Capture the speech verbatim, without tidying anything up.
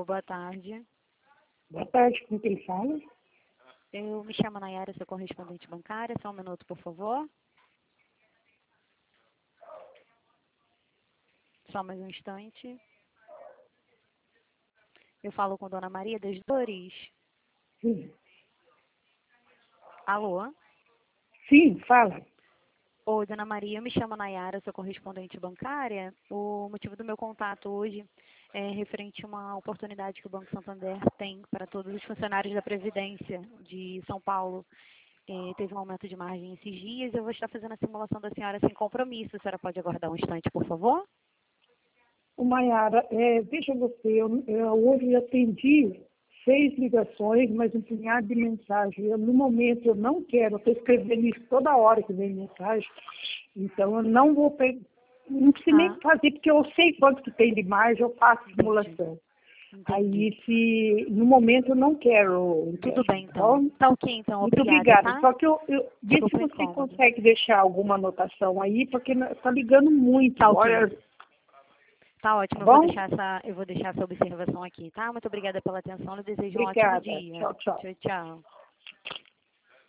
Alô, boa tarde. Boa tarde, com quem fala? Eu me chamo Nayara, sou correspondente bancária. Só um minuto, por favor. Só mais um instante. Eu falo com Dona Maria das Dores. Sim. Alô? Sim, fala. Oi, Dona Maria, eu me chamo Nayara, sou correspondente bancária. O motivo do meu contato hoje é referente a uma oportunidade que o Banco Santander tem para todos os funcionários da Previdência de São Paulo. É, teve um aumento de margem esses dias. Eu vou estar fazendo a simulação da senhora sem compromisso. A senhora pode aguardar um instante, por favor? O Maiara, é, veja você, eu, eu hoje atendi seis ligações, mas um punhado de mensagem. Eu, no momento eu não quero, eu estou escrevendo isso toda hora que vem mensagem, então eu não vou pegar, não preciso nem Ah, fazer, porque eu sei quanto que tem de margem, eu faço entendi. simulação. Entendi. Aí, se no momento eu não quero. Tudo bem, Tá então. bom? Tá ok, então. Muito Obrigada, obrigada. tá? Só que eu, eu vê se Desculpa o você incômodo. consegue deixar alguma anotação aí, porque está ligando muito. Tá ok. Olha, Tá tá ótimo, eu vou bom? deixar essa, eu vou deixar essa observação aqui, tá? Muito obrigada pela atenção. Eu desejo um ótimo Obrigada. dia. Tchau, tchau. Tchau, tchau.